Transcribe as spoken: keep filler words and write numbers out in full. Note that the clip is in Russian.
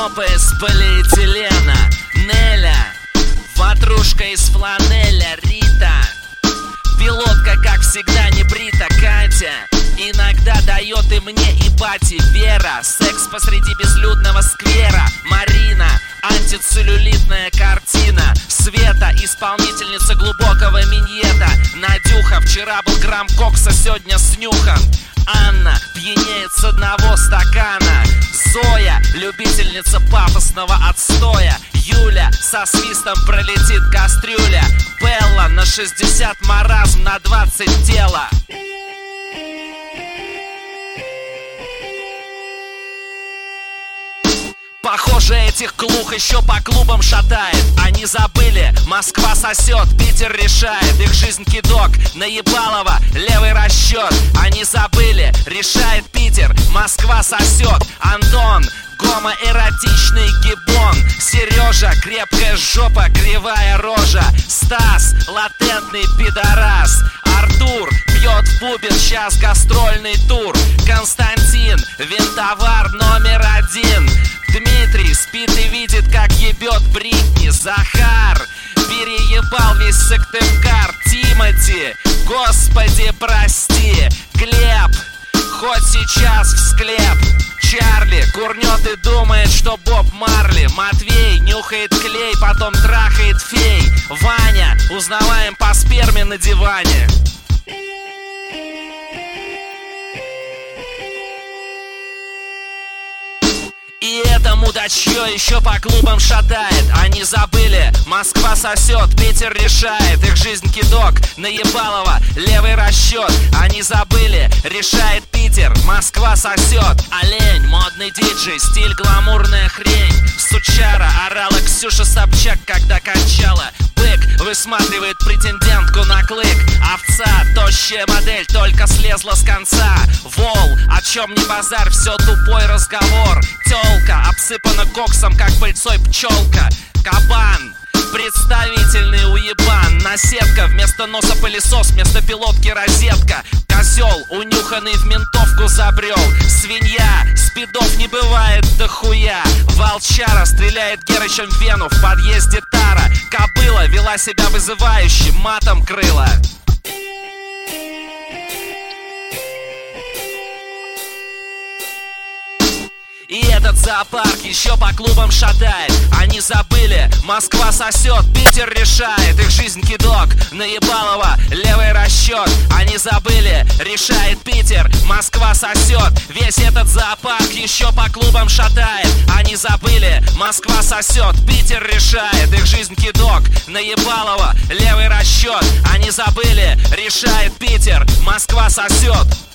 Жопа из полиэтилена, Неля, ватрушка из фланеля, Рита, пилотка, как всегда, не брита, Катя иногда дает и мне, и бате, Вера, секс посреди безлюдного сквера, Марина, антицеллюлитная картина, Света, исполнительница глубокого миньета, Надюха, вчера был грамм кокса, сегодня снюхан, Анна пьянеет с одного стакана, Зоя, любительница пафосного отстоя, Юля, со свистом пролетит кастрюля, Белла, на шестьдесят маразм, на двадцать тело. Похоже, этих клух еще по клубам шатает. Они забыли, Москва сосет, Питер решает. Их жизнь кидок, наебалово, левый расчет. Они забыли, решает Питер, Москва сосет. Антон, гомоэротичный гиббон. Сережа, крепкая жопа, кривая рожа. Стас, латентный пидорас. Артур, пьет в бубен, сейчас гастрольный тур. Константин, винтовар номер один. Дмитрий спит и видит, как ебет Бритни. Захар переебал весь Сыктывкар. Тимати, господи прости. Глеб, хоть сейчас в склеп. Чарли курнет и думает, что Боб Марли. Матвей нюхает клей, потом трахает фей. Ваня узнаваем по сперме на диване. И это мудачье еще по клубам шатает. Они забыли, Москва сосет, Питер решает. Их жизнь кидок, наебалово, левый расчет. Они забыли, решает Питер, Москва сосет. Олень, модный диджей, стиль гламурная хрень. Сучара орала Ксюша Собчак, когда кончала. Бык высматривает претендентку на клык. Овца, тощая модель, только слезла с конца. Вол, о чем не базарь, все тупой разговор. Тёлка, обсыпана коксом, как пыльцой пчелка. Кабан, представительный уебан. Наседка, вместо носа пылесос, вместо пилотки розетка. Козел, унюханный в ментовку забрел. Свинья, спидов не бывает дохуя. Волчара стреляет Герычем в вену, в подъезде тара. Кобыла вела себя вызывающе, матом крыла. И этот зоопарк еще по клубам шатает. Они забыли, Москва сосет, Питер решает. Их жизнь кидок, наебалово, левый расчет. Они забыли, решает Питер, Москва сосет. Весь этот зоопарк еще по клубам шатает. Они забыли, Москва сосет, Питер решает. Их жизнь кидок, наебалово, левый расчет. Они забыли, решает Питер, Москва сосет.